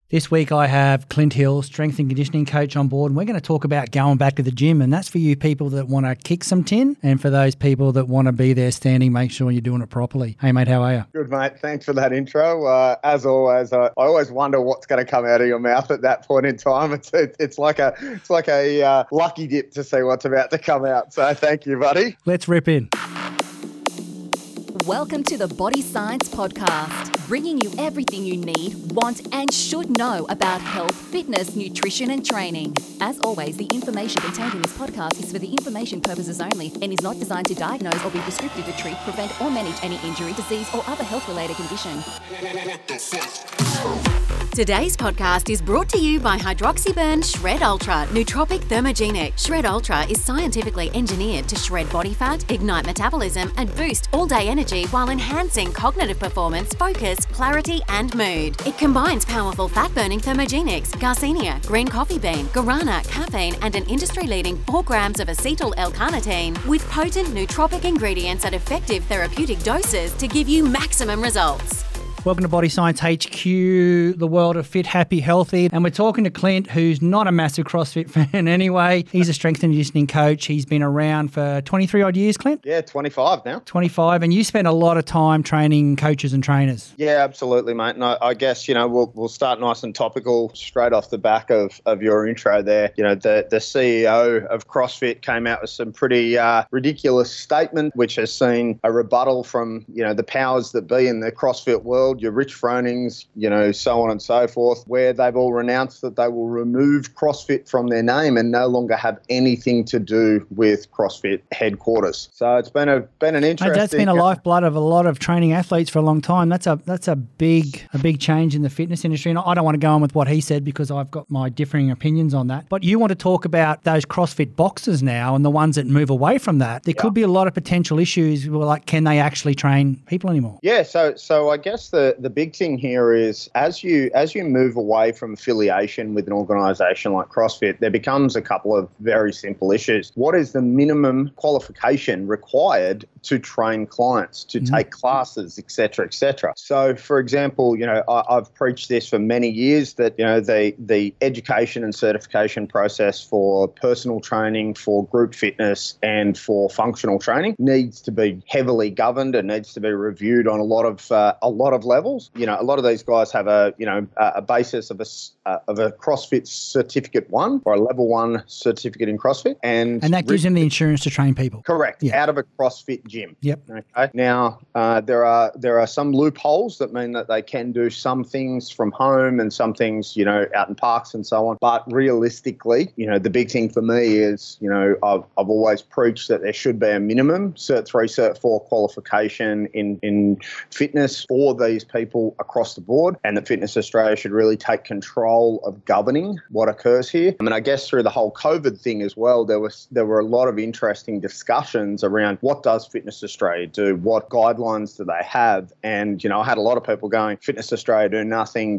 This week I have Clint Hill, strength and conditioning coach, on board, and we're going to talk about going back to the gym, and that's for you people that want to kick some tin, and for those people that want to be there standing, make sure you're doing it properly. Hey mate, how are you? Good mate, thanks for that intro. As always, I always wonder what's going to come out of your mouth at that point in time. It's like a lucky dip to see what's about to come out. So thank you, buddy. Let's rip in. Welcome to the Body Science Podcast, bringing you everything you need, want, and should know about health, fitness, nutrition, and training. As always, the information contained in this podcast is for the information purposes only and is not designed to diagnose or be prescriptive to treat, prevent, or manage any injury, disease, or other health-related condition. Today's podcast is brought to you by Hydroxyburn Shred Ultra Nootropic Thermogenic. Shred Ultra is scientifically engineered to shred body fat, ignite metabolism, and boost all-day energy while enhancing cognitive performance, focus, clarity, and mood. It combines powerful fat-burning thermogenics, Garcinia, green coffee bean, guarana, caffeine, and an industry-leading 4 grams of acetyl L-carnitine with potent nootropic ingredients at effective therapeutic doses to give you maximum results. Welcome to Body Science HQ, the world of fit, happy, healthy. And we're talking to Clint, who's not a massive CrossFit fan anyway. He's a strength and conditioning coach. He's been around for 23 odd years, Clint? Yeah, 25 now. 25. And you spend a lot of time training coaches and trainers. Yeah, absolutely, mate. And I guess, we'll start nice and topical straight off the back of your intro there. The CEO of CrossFit came out with some pretty ridiculous statement, which has seen a rebuttal from, the powers that be in the CrossFit world, your Rich Fronings, so on and so forth, where they've all renounced that they will remove CrossFit from their name and no longer have anything to do with CrossFit headquarters. So it's been an interesting. Mate, that's been a lifeblood of a lot of training athletes for a long time. That's a big change in the fitness industry. And I don't want to go on with what he said because I've got my differing opinions on that. But you want to talk about those CrossFit boxes now and the ones that move away from that. There could be a lot of potential issues. Like, can they actually train people anymore? Yeah. So I guess the big thing here is as you move away from affiliation with an organisation like CrossFit, there becomes a couple of very simple issues. What is the minimum qualification required to train clients, to take classes, et cetera, et cetera? So, for example, I've preached this for many years that, the education and certification process for personal training, for group fitness and for functional training needs to be heavily governed and needs to be reviewed on a lot of levels. A lot of these guys have a basis of a CrossFit Certificate 1 or a Level 1 certificate in CrossFit. And that gives them the insurance to train people. Correct. Yeah. Out of a CrossFit gym. Yep. Okay. Now, there are some loopholes that mean that they can do some things from home and some things, out in parks and so on. But realistically, the big thing for me is, I've always preached that there should be a minimum Cert 3, Cert 4 qualification in fitness for these people across the board, and that Fitness Australia should really take control of governing what occurs here. I mean, I guess through the whole COVID thing as well, there were a lot of interesting discussions around what does Fitness Australia do, what guidelines do they have, and I had a lot of people going, Fitness Australia do nothing,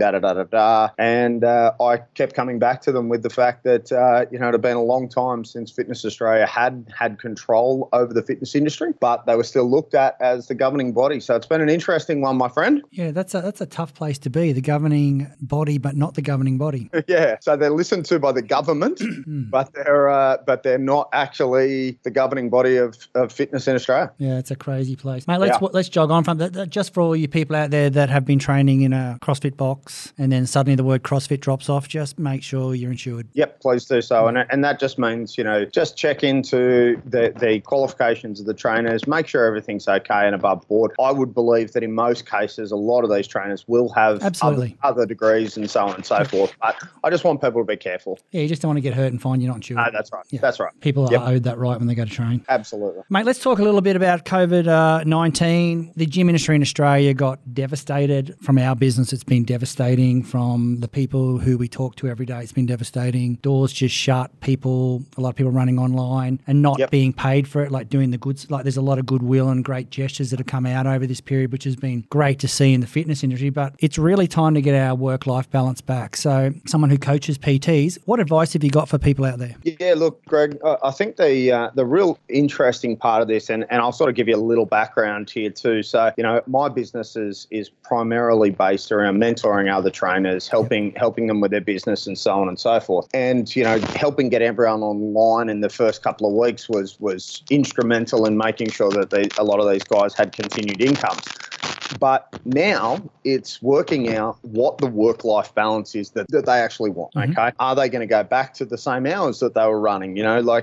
and I kept coming back to them with the fact that it had been a long time since Fitness Australia had control over the fitness industry, but they were still looked at as the governing body. So it's been an interesting one, my friend. Yeah, that's a tough place to be, the governing body, but not the governing body. Yeah, so they're listened to by the government, but they're not actually the governing body of fitness in Australia. Yeah, it's a crazy place, mate. Let's jog on from that. Just for all you people out there that have been training in a CrossFit box, and then suddenly the word CrossFit drops off, just make sure you're insured. Yep, please do so, and that just means just check into the qualifications of the trainers, make sure everything's okay and above board. I would believe that in most cases, a lot of these trainers will have other degrees and so on and so forth. But I just want people to be careful. Yeah, you just don't want to get hurt and find you're not insured. That's right. Yeah. That's right. People are owed that right when they go to train. Absolutely. Mate, let's talk a little bit about COVID-19. The gym industry in Australia got devastated. From our business, it's been devastating. From the people who we talk to every day, it's been devastating. Doors just shut. A lot of people running online and not being paid for it, like doing the goods. Like, there's a lot of goodwill and great gestures that have come out over this period, which has been great to see in the fitness industry. But it's really time to get our work-life balance back. So someone who coaches PTs, what advice have you got for people out there? Yeah, look, Greg, I think the real interesting part of this, and I'll I'll sort of give you a little background here too. So, my business is primarily based around mentoring other trainers, helping them with their business and so on and so forth. And, helping get everyone online in the first couple of weeks was instrumental in making sure that a lot of these guys had continued incomes. But now it's working out what the work-life balance is that they actually want, okay? Are they going to go back to the same hours that they were running?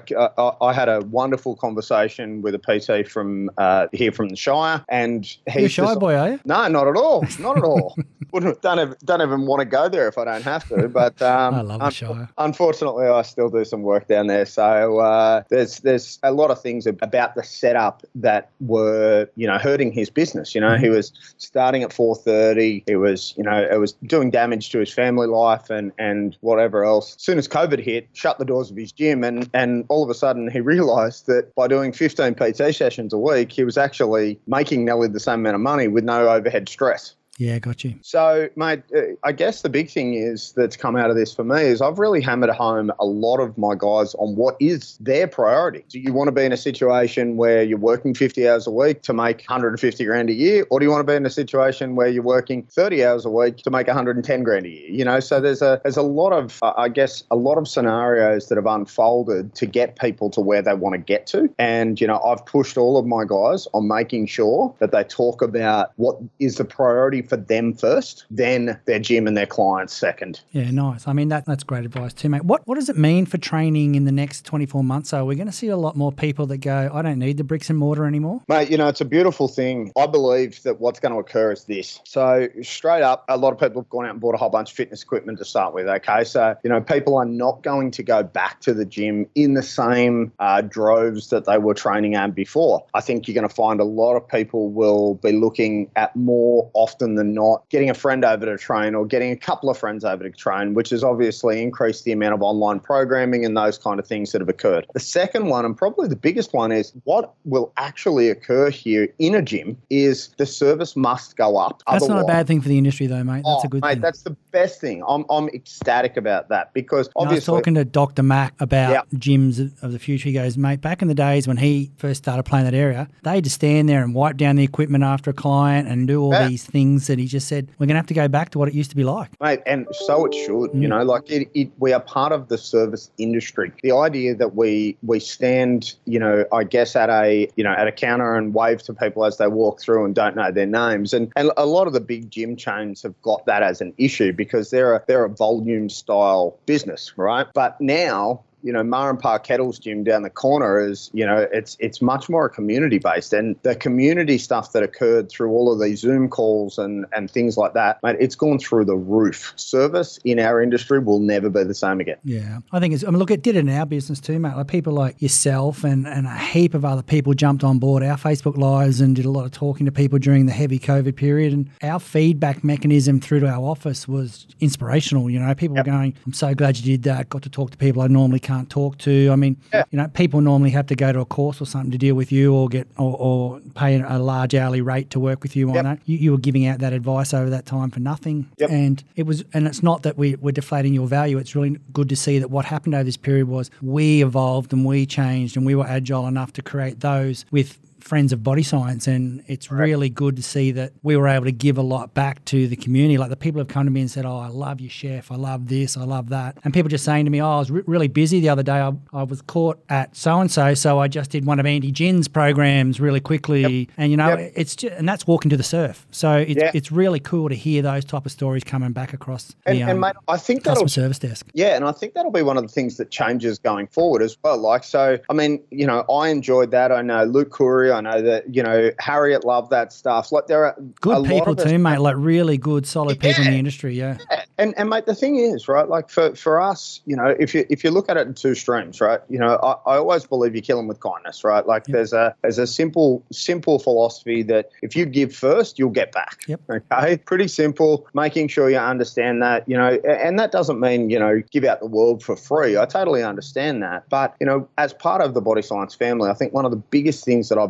I had a wonderful conversation with a PT from here from the Shire, and You're a Shire boy, are you? No, not at all. Not at all. Don't even want to go there if I don't have to. But I love the Shire. Unfortunately, I still do some work down there. So there's a lot of things about the setup that were, hurting his business. He was starting at 4:30. It was doing damage to his family life and whatever else. As soon as COVID hit, shut the doors of his gym, and all of a sudden he realised that by doing 15 PT sessions a week, he was actually making nearly the same amount of money with no overhead stress. Yeah, got you. So, mate, I guess the big thing that's come out of this for me is I've really hammered home a lot of my guys on what is their priority. Do you want to be in a situation where you're working 50 hours a week to make 150 grand a year, or do you want to be in a situation where you're working 30 hours a week to make 110 grand a year? So there's a lot of, a lot of scenarios that have unfolded to get people to where they want to get to. And, I've pushed all of my guys on making sure that they talk about what is the priority for them first, then their gym and their clients second. Yeah, nice. I mean, that's great advice too, mate. What does it mean for training in the next 24 months? So we're going to see a lot more people that go, I don't need the bricks and mortar anymore. Mate, it's a beautiful thing. I believe that what's going to occur is this. So straight up, a lot of people have gone out and bought a whole bunch of fitness equipment to start with, okay? So, people are not going to go back to the gym in the same droves that they were training at before. I think you're going to find a lot of people will be looking at more often than not getting a friend over to train or getting a couple of friends over to train, which has obviously increased the amount of online programming and those kind of things that have occurred. The second one, and probably the biggest one, is what will actually occur here in a gym is the service must go up. That's not a bad thing for the industry though, mate. That's a good thing. That's the best thing. I'm ecstatic about that because obviously... I was talking to Dr. Mac about gyms of the future. He goes, mate, back in the days when he first started playing that area, they just stand there and wipe down the equipment after a client and do all these things that he just said, we're going to have to go back to what it used to be like. Mate, and so it should, we are part of the service industry. The idea that we stand, I guess at a counter and wave to people as they walk through and don't know their names. And a lot of the big gym chains have got that as an issue because they're a volume style business, right? But now, Mar and Pa Kettle's gym down the corner is, it's much more community based, and the community stuff that occurred through all of these Zoom calls and things like that, mate, it's gone through the roof. Service in our industry will never be the same again. Yeah, I think look, it did it in our business too, mate. Like people like yourself and a heap of other people jumped on board our Facebook Lives and did a lot of talking to people during the heavy COVID period, and our feedback mechanism through to our office was inspirational. People were going, I'm so glad you did that. Got to talk to people I normally can't talk to. I mean, people normally have to go to a course or something to deal with you or get or pay a large hourly rate to work with you on that. You were giving out that advice over that time for nothing. And it's not that we're deflating your value. It's really good to see that what happened over this period was we evolved and we changed and we were agile enough to create those with friends of body science, and it's really good to see that we were able to give a lot back to the community. Like the people have come to me and said, I love you, chef, I love this, I love that. And people just saying to me, I was really busy the other day, I was caught at so-and-so, so I just did one of Andy Gin's programs really quickly. And it's just, and that's walking to the surf. So it's really cool to hear those type of stories coming back across and mate, I think customer service desk. Yeah, and I think that'll be one of the things that changes going forward as well. I enjoyed that. I know Luke Curry, I know that, Harriet loved that stuff. Like there are good people too, mate, like really good, solid people in the industry, yeah. And mate, the thing is, right, like for us, if you look at it in two streams, right, I always believe you kill them with kindness, right? Like there's a simple philosophy that if you give first, you'll get back. Yep. Okay? Pretty simple, making sure you understand that, and that doesn't mean, give out the world for free. I totally understand that. But, as part of the Body Science family, I think one of the biggest things that I've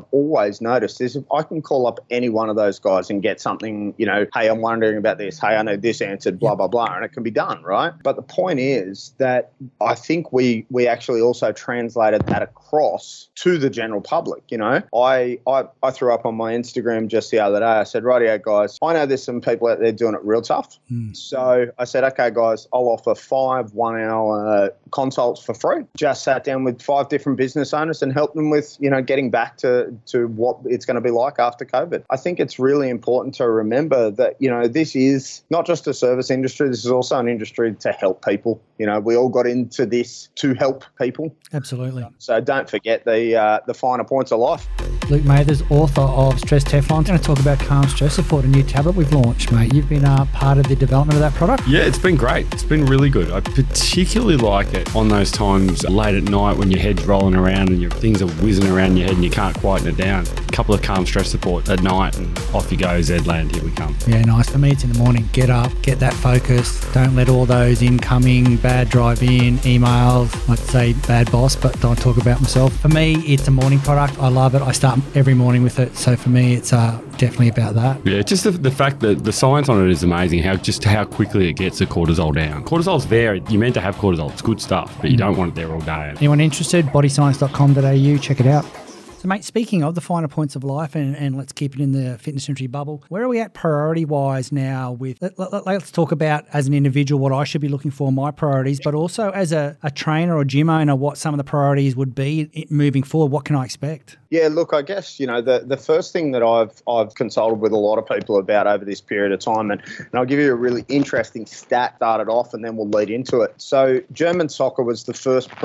always noticed is if I can call up any one of those guys and get something, hey, I'm wondering about this. Hey, I know this answered, blah, blah, blah, and it can be done, right? But the point is that I think we actually also translated that across to the general public. I threw up on my Instagram just the other day. I said, rightio, guys, I know there's some people out there doing it real tough. So I said, okay, guys, I'll offer 5 1-hour consults for free. Just sat down with 5 different business owners and helped them with, getting back to what it's going to be like after COVID. I think it's really important to remember that, this is not just a service industry. This is also an industry to help people. We all got into this to help people. Absolutely. So don't forget the finer points of life. Luke Mathers, author of Stress Teflon. I'm going to talk about Calm Stress Support, a new tablet we've launched, mate. You've been part of the development of that product? Yeah, it's been great. It's been really good. I particularly like it on those times late at night when your head's rolling around and your things are whizzing around your head and you can't quieten it down. A couple of Calm Stress Support at night and off you go, Zland, here we come. Yeah, nice. For me, it's in the morning. Get up, get that focus. Don't let all those incoming bad drive-in emails, I'd say bad boss, but don't talk about myself. For me, it's a morning product. I love it. I start every morning with it. So for me, it's definitely about that. Yeah, just the fact that the science on it is amazing, how quickly it gets the cortisol down. Cortisol's there. You're meant to have cortisol. It's good stuff, but you don't want it there all day. Anyone interested? bodyscience.com.au. Check it out. So, mate, speaking of the finer points of life, and let's keep it in the fitness industry bubble, where are we at priority-wise now with, let's talk about as an individual what I should be looking for, my priorities, but also as a trainer or gym owner, what some of the priorities would be moving forward. What can I expect? Yeah, look, I guess, the first thing that I've consulted with a lot of people about over this period of time, and I'll give you a really interesting stat started off and then we'll lead into it. So German soccer was the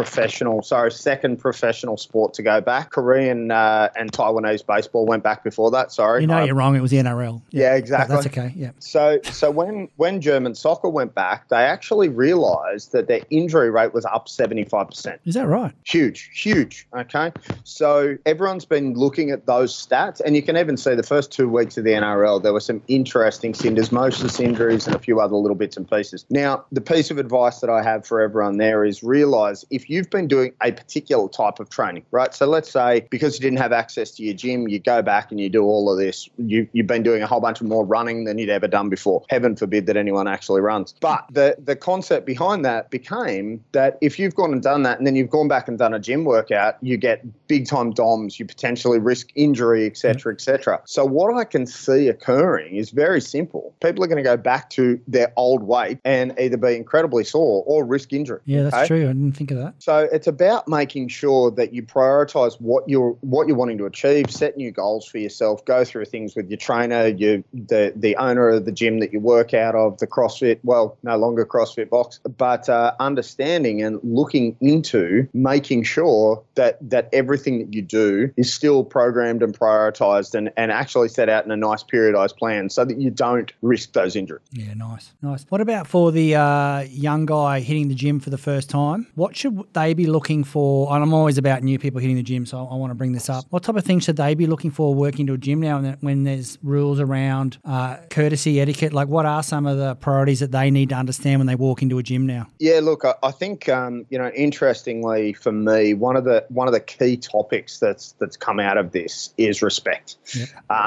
second professional sport to go back. Korean and Taiwanese baseball went back before that, sorry. You're wrong. It was the NRL. Yeah, exactly. That's okay, yeah. So when German soccer went back, they actually realised that their injury rate was up 75%. Is that right? Huge, okay? So everyone's been looking at those stats, and you can even see the first 2 weeks of the NRL, there were some interesting syndesmosis injuries and a few other little bits and pieces. Now, the piece of advice that I have for everyone there is realise if you've been doing a particular type of training, right? So let's say because you didn't have access to your gym, you go back and you do all of this. You've been doing a whole bunch of more running than you'd ever done before. Heaven forbid that anyone actually runs. But the concept behind that became that if you've gone and done that and then you've gone back and done a gym workout, you get big time DOMs, you potentially risk injury, et cetera, et cetera. So what I can see occurring is very simple. People are going to go back to their old weight and either be incredibly sore or risk injury. Yeah, that's true. I didn't think of that. So it's about making sure that you prioritise what you're wanting to achieve, set new goals for yourself, go through things with your trainer, the owner of the gym that you work out of, the CrossFit, well, no longer CrossFit box, but understanding and looking into making sure that everything that you do is still programmed and prioritised and actually set out in a nice periodised plan so that you don't risk those injuries. Yeah, nice. What about for the young guy hitting the gym for the first time? What should they be looking for? And I'm always about new people hitting the gym, so I want to bring this up. What type of things should they be looking for working to a gym now when there's rules around courtesy, etiquette? Like what are some of the priorities that they need to understand when they walk into a gym now? Yeah, look, I think, interestingly for me, one of the key topics that's come out of this is respect. Yep.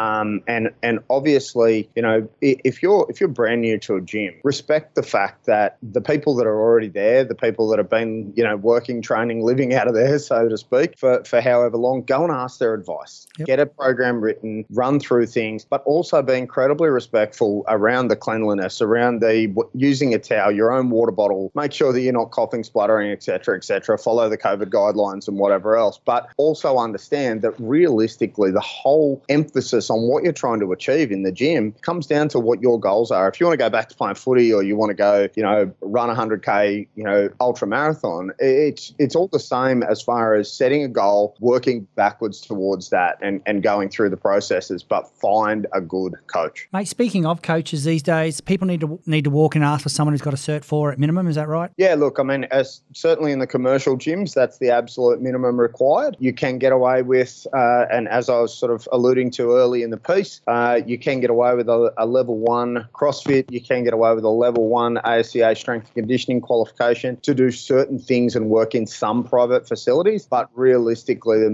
And obviously, if you're brand new to a gym, respect the fact that the people that are already there, the people that have been, working, training, living out of there, so to speak, for however long, go and ask their advice. Yep. Get a program written, run through things, but also be incredibly respectful around the cleanliness, around the using a towel, your own water bottle, make sure that you're not coughing, spluttering, et cetera, follow the COVID guidelines and whatever else. But also understand that realistically, the whole emphasis on what you're trying to achieve in the gym comes down to what your goals are. If you want to go back to playing footy or you want to go, run 100K, ultra marathon, it's all the same as far as setting a goal, working backwards towards that and going through the processes, but find a good coach. Mate, speaking of coaches these days, people need to walk and ask for someone who's got a Cert 4 at minimum, is that right? Yeah, look, I mean, as certainly in the commercial gyms, that's the absolute minimum required. You can get away with, and as I was sort of alluding to early in the piece, you can get away with a level 1 CrossFit, you can get away with a level 1 ASCA strength and conditioning qualification to do certain things and work in some private facilities, but realistically, the minimum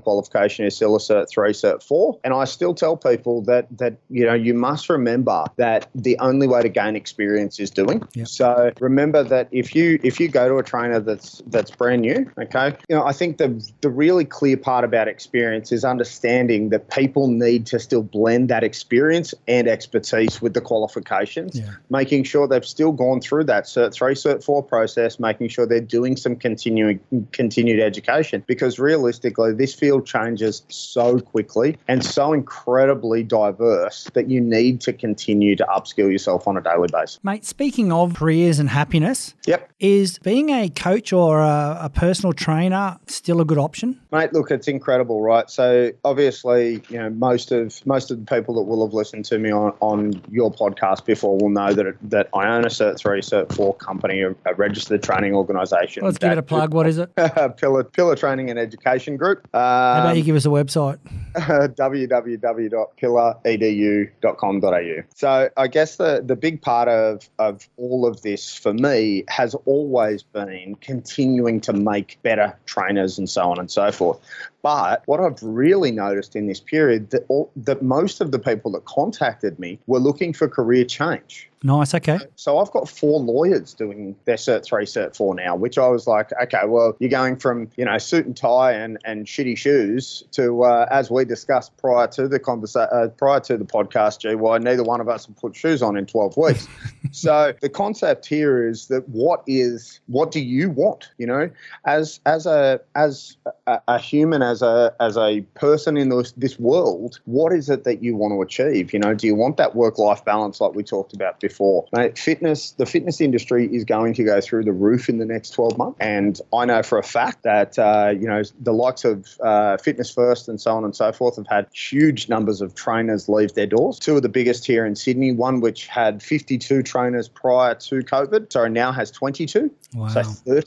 qualification is still a Cert 3, Cert 4. And I still tell people that you must remember that the only way to gain experience is doing. Yep. So remember that if you go to a trainer that's brand new, okay, I think the really clear part about experience is understanding that people need to still blend that experience and expertise with the qualifications, making sure they've still gone through that Cert 3, Cert 4 process, making sure they're doing some continued education, because realistically, this field changes so quickly and so incredibly diverse that you need to continue to upskill yourself on a daily basis. Mate, speaking of careers and happiness, Yep. is being a coach or a personal trainer still a good option? Mate, look, it's incredible, right? So obviously, most of the people that will have listened to me on your podcast before will know that I own a Cert 3, Cert 4 company, a registered training organisation. Let's give it a plug. What is it? Pillar Training and Education Group. How about you give us a website? www.pillaredu.com.au. So I guess the big part of all of this for me has always been continuing to make better trainers and so on and so forth. But what I've really noticed in this period that most of the people that contacted me were looking for career change. Nice, okay. So I've got 4 lawyers doing their Cert 3, Cert 4 now, which I was like, okay, well, you're going from, suit and tie and shitty shoes to, as we discussed prior to the podcast, GY, neither one of us have put shoes on in 12 weeks. So the concept here is that what do you want? As a human, as a person in this world, what is it that you want to achieve? Do you want that work-life balance like we talked about before? Mate, the fitness industry is going to go through the roof in the next 12 months. And I know for a fact that, the likes of Fitness First and so on and so forth have had huge numbers of trainers leave their doors. 2 of the biggest here in Sydney, one which had 52 trainers prior to COVID, so now has 22. Wow. So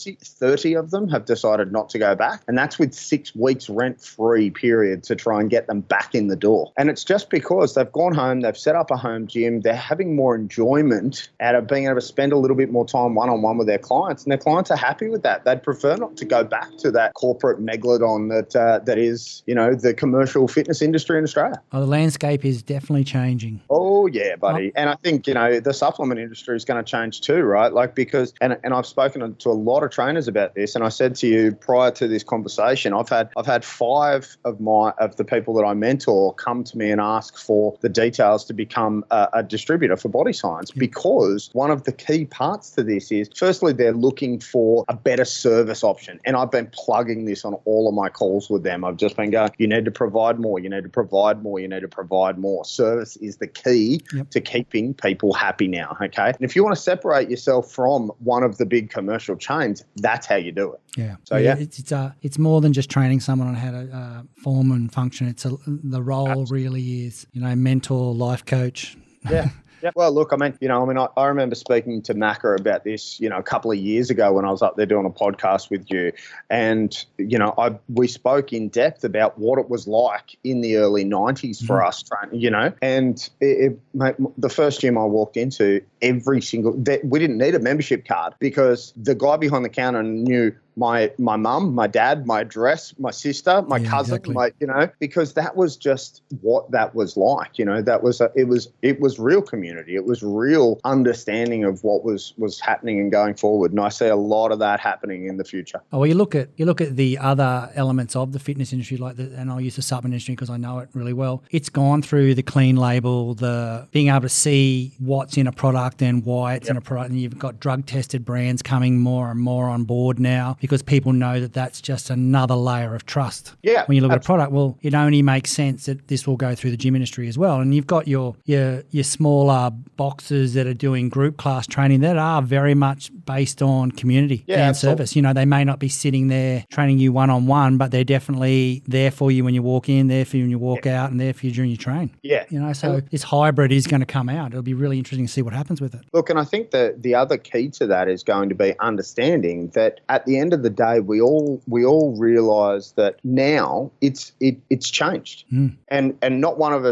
30 of them have decided not to go back. And that's with 6 weeks rent-free period to try and get them back in the door. And it's just because they've gone home, they've set up a home gym, they're having more enjoyment out of being able to spend a little bit more time one-on-one with their clients. And their clients are happy with that. They'd prefer not to go back to that corporate megalodon that is, the commercial fitness industry in Australia. Oh, the landscape is definitely changing. Oh, yeah, buddy. And I think, the supplement industry is going to change too, right? Like, because, and I've spoken to a lot of trainers about this, and I said to you prior to this conversation, I've had 5 of the people that I mentor come to me and ask for the details to become a distributor for Body Science, because one of the key parts to this is, firstly, they're looking for a better service option. And I've been plugging this on all of my calls with them. I've just been going, you need to provide more, you need to provide more, you need to provide more. Service is the key to keeping people happy now, okay? And if you want to separate yourself from one of the big commercial chains, that's how you do it. Yeah. So, It's more than just training someone on how to form and function. The role really is, mentor, life coach. Yeah. Yeah. Well, look, I remember speaking to Macca about this, a couple of years ago when I was up there doing a podcast with you. And, we spoke in depth about what it was like in the early 90s for us, and mate, the first gym I walked into, we didn't need a membership card, because the guy behind the counter knew my mum, my dad, my address, my sister, my cousin, exactly. Because that was just what that was like. It was real community. It was real understanding of what was happening and going forward. And I see a lot of that happening in the future. Oh, well, you look at the other elements of the fitness industry, and I'll use the supplement industry because I know it really well. It's gone through the clean label, the being able to see what's in a product and why it's in a product, and you've got drug tested brands coming more and more on board now, because people know that that's just another layer of trust. Yeah. When you look at a product, well, it only makes sense that this will go through the gym industry as well. And you've got your smaller boxes that are doing group class training that are very much based on community and service. They may not be sitting there training you one-on-one, but they're definitely there for you when you walk in, there for you when you walk out, and there for you during your train. Yeah. So this hybrid is going to come out. It'll be really interesting to see what happens with it. Look, and I think that the other key to that is going to be understanding that at the end of the day, we all realise that now it's changed, and not one of us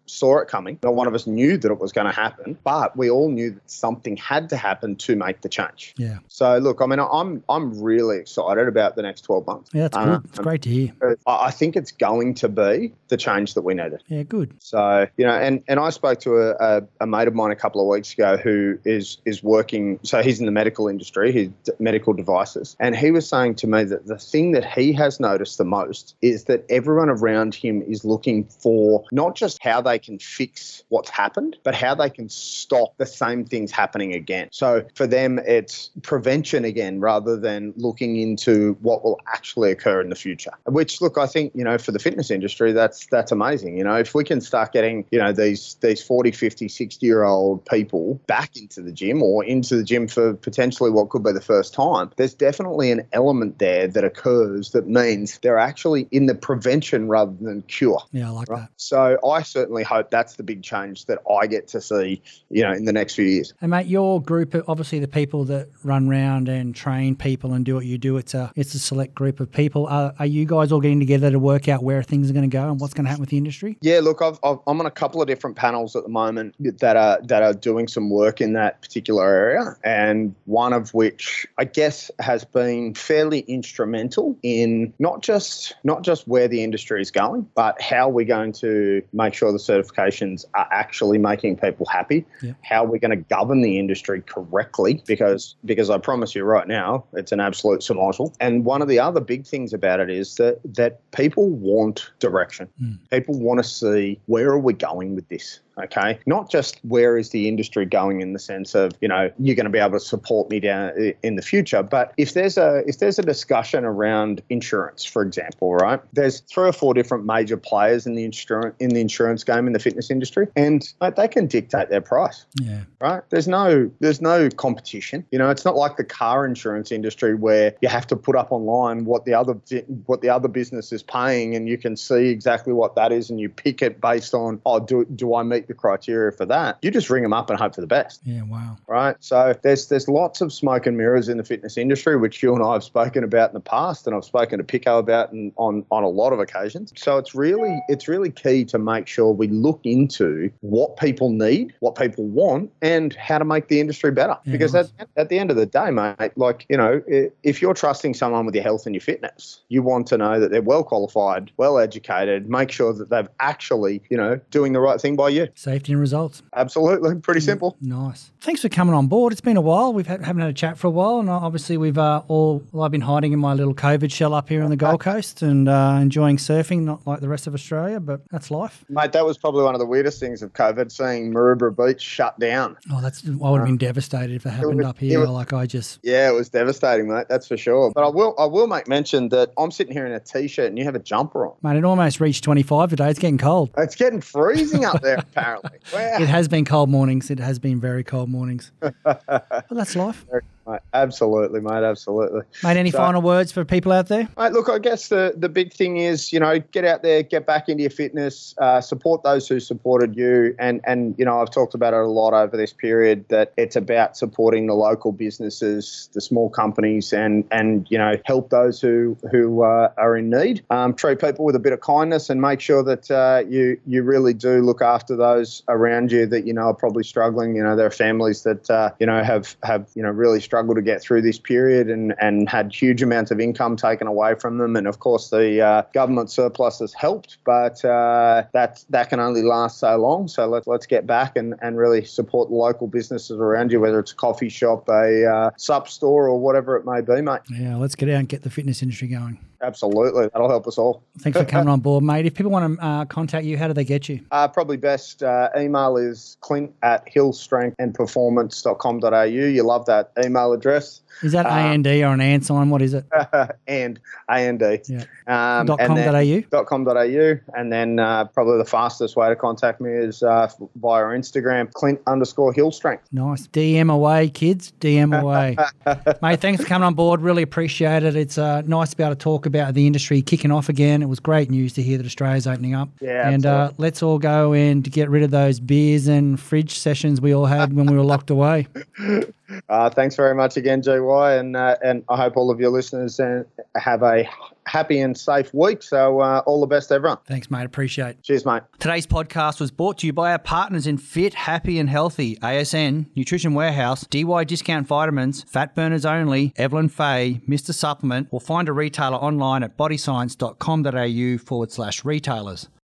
saw it coming. Not one of us knew that it was going to happen, but we all knew that something had to happen to make the change. Yeah. So look, I mean, I'm really excited about the next 12 months. Yeah, that's good. It's great to hear. I think it's going to be the change that we needed. Yeah, good. So, and I spoke to a mate of mine a couple of weeks ago who is working, so he's in the medical industry, he's medical devices, and he was saying to me that the thing that he has noticed the most is that everyone around him is looking for not just how they can fix what's happened, but how they can stop the same things happening again. So for them, it's prevention again, rather than looking into what will actually occur in the future, which, look, I think, for the fitness industry, that's amazing. If we can start getting, these 40, 50, 60-year-old people back into the gym or into the gym for potentially what could be the first time, there's definitely an element there that occurs that means they're actually in the prevention rather than cure. Yeah, I like that. So I certainly hope that's the big change that I get to see, in the next few years. And mate, your group, obviously the people that run around and train people and do what you do, it's a select group of people. Are you guys all getting together to work out where things are going to go and what's going to happen with the industry? Yeah, look, I'm on a couple of different panels at the moment that are doing some work in that particular area, and one of which I guess has been fairly instrumental in not just where the industry is going, but how we're going to make sure the certifications are actually making people happy, how we're going to govern the industry correctly, because I promise you right now, it's an absolute survival. And one of the other big things about it is that people want direction. People want to see, where are we going with this? Okay, not just where is the industry going in the sense of, you're going to be able to support me down in the future, but if there's a discussion around insurance, for example, right? There's 3 or 4 different major players in the insurance game in the fitness industry, and they can dictate their price. Yeah. Right? There's no competition. It's not like the car insurance industry where you have to put up online what the other business is paying, and you can see exactly what that is, and you pick it based on, do I meet the criteria for that? You just ring them up and hope for the best. Yeah, wow. Right? So there's lots of smoke and mirrors in the fitness industry, which you and I have spoken about in the past, and I've spoken to Pico about on a lot of occasions. So it's really key to make sure we look into what people need, what people want, and how to make the industry better. Yeah, because nice. at the end of the day, mate, if you're trusting someone with your health and your fitness, you want to know that they're well qualified, well educated, make sure that they've actually, doing the right thing by you. Safety and results. Absolutely. Pretty simple. Nice. Thanks for coming on board. It's been a while. Haven't had a chat for a while, and obviously I've been hiding in my little COVID shell up here on the Gold Coast and enjoying surfing, not like the rest of Australia, but that's life. Mate, that was probably one of the weirdest things of COVID, seeing Maroubra Beach shut down. Oh, I would have been devastated if it happened up here. Yeah, it was devastating, mate. That's for sure. But I will make mention that I'm sitting here in a t-shirt and you have a jumper on. Mate, it almost reached 25 today. It's getting cold. It's getting freezing up there, apparently. Wow. It has been cold mornings. It has been very cold mornings. But that's life. Mate, absolutely, mate, absolutely. Mate, any final words for people out there? Mate, look, I guess the big thing is, get out there, get back into your fitness, support those who supported you. And I've talked about it a lot over this period, that it's about supporting the local businesses, the small companies, and help those who are in need. Treat people with a bit of kindness and make sure that you really do look after those around you that are probably struggling. There are families that have really struggled to get through this period and had huge amounts of income taken away from them. And of course, the government surplus has helped, but that can only last so long. So let's get back and really support the local businesses around you, whether it's a coffee shop, a sup store, or whatever it may be, mate. Yeah, let's get out and get the fitness industry going. Absolutely. That'll help us all. Thanks for coming on board, mate. If people want to contact you, how do they get you? Probably best email is clint@hillstrengthandperformance.com.au. You love that email address. Is that A&D or an and sign? What is it? and A&D. Yeah. .com.au. .com.au. And then probably the fastest way to contact me is via Instagram, Clint_Hillstrength. Nice. DM away, kids. DM away. Mate, thanks for coming on board. Really appreciate it. It's nice to be able to talk about the industry kicking off again. It was great news to hear that Australia's opening up. Yeah, and let's all go and get rid of those beers and fridge sessions we all had when we were locked away. Thanks very much again, GY, and I hope all of your listeners have a happy and safe week. So all the best, everyone. Thanks, mate. Appreciate it. Cheers, mate. Today's podcast was brought to you by our partners in Fit, Happy and Healthy, ASN, Nutrition Warehouse, DY Discount Vitamins, Fat Burners Only, Evelyn Faye, Mr. Supplement, or find a retailer online at bodyscience.com.au/retailers.